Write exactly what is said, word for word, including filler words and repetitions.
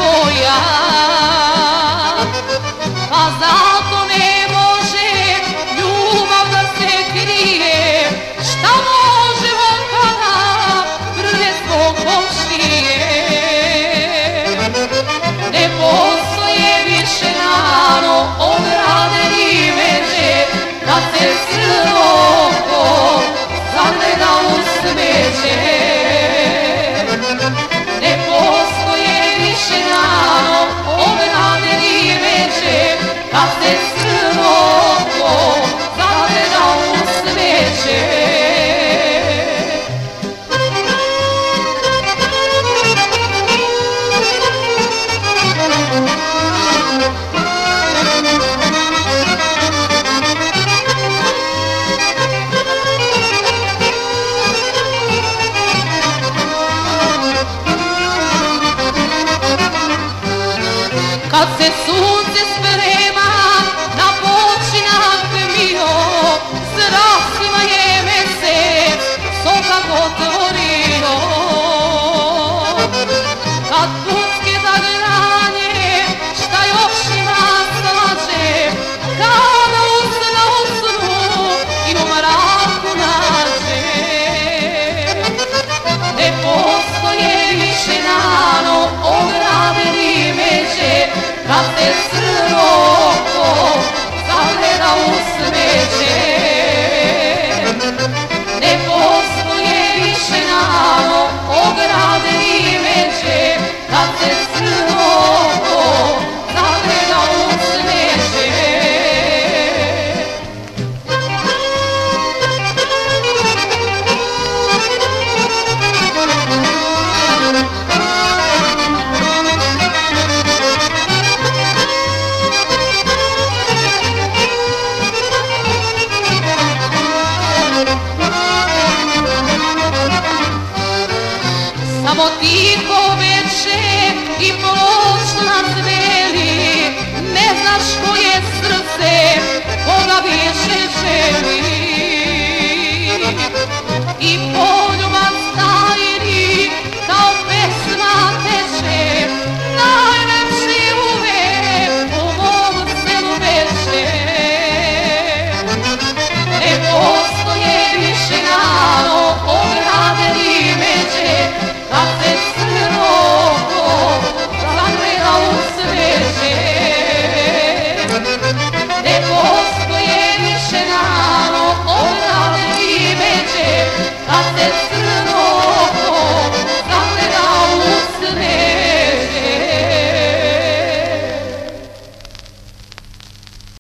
tvoja, pa zato ne može ljubav da se krije, šta može on kada prve svog komšije. Ne postoje više rano ograde ni veže, da se crno oko zagleda u smeće. Ne postoje više rano ograde ni veže, da se crno oko zagleda u smeće. Kad se sunce sprema na počinak mio, zracima je mesec soka otvorio. Kad putske zagranje, šta još ima slađe, kada usna usnu i u mraku nađe. Ne postoje više rano ograde ni međe, da se crno oko zagleda u smeće. Ne postoje više rano ograde ni međe, da se crno oko zagleda u smeće. Samo tiho veče i pločna zveli, ne znaš koje srce koga više želi. I po